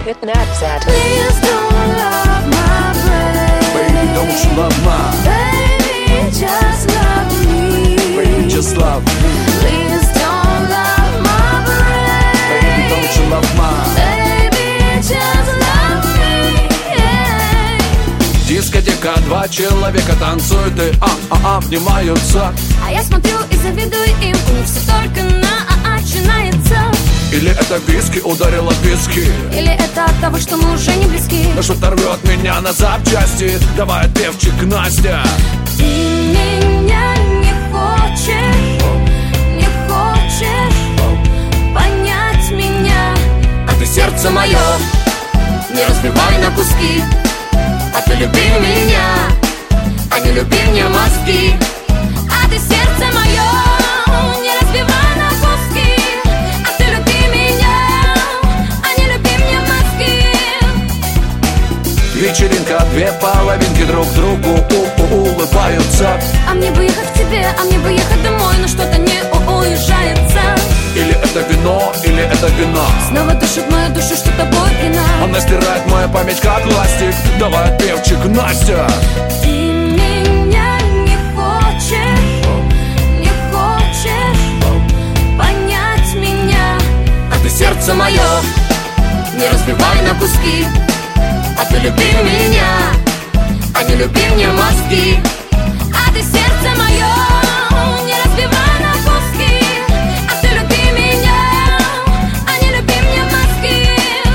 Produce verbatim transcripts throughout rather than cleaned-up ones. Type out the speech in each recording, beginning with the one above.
hit naps at. Please don't love my brain. Baby, don't you love my? Baby, just love me. Baby, just love me. Please don't love my brain. Baby, don't you love my? Baby, just love me. Yeah. Дискотека, два человека танцуют и а-а-а обнимаются. А я смотрю и завидую им, у них все только на а-а начинается. Или это виски ударила виски, или это от того, что мы уже не близки. но что-то рвет меня на запчасти. Давай, певчик, Настя. Ты меня не хочешь, не хочешь понять меня. А ты сердце мое не разбивай на куски. А ты люби меня, а не люби мне мозги. А ты сердце мое не разбивай на куски. А ты люби меня, а не люби мне мозги. Вечеринка, две половинки друг другу у-у улыбаются. А мне бы ехать к тебе, а мне бы ехать домой, но что-то не уезжается. Или это вино, или это вино. Снова душит мою душу, что тобой пьяна. Она стирает мою память, как ластик. Давай, певчик, Настя. Ты меня не хочешь, не хочешь понять меня. А ты сердце мое не разбивай на куски. А ты люби меня, а не люби мне мозги. А ты сердце мое не разбивай на куски. А ты люби меня, а не люби мне мозги.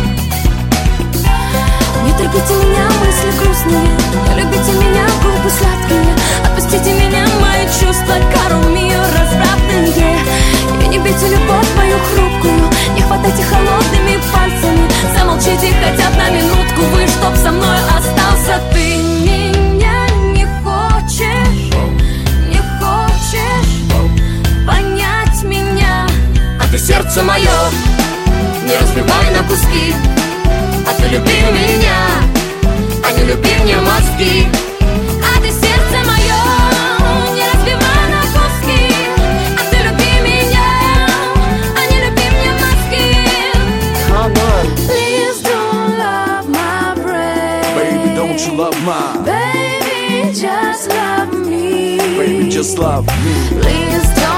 Не трогайте меня, мысли грустные. Не любите меня, губы сладкие. Отпустите меня, мои чувства, кару мир развратные. И не бейте любовь мою хрупкую. Не хватайте холодными пальцами. Замолчите хотя бы на минутку. Вы, чтоб со мной остался. Ты меня не хочешь, не хочешь понять меня. А ты сердце мое Не разбивай на куски. А ты люби меня, а не люби мне мозги. А ты сердце мое не разбивай на куски. А ты люби меня, а не люби мне мозги. Come on. Please don't love my brain. Baby, don't you love my? Baby, just love me. Baby, just love me. Please don't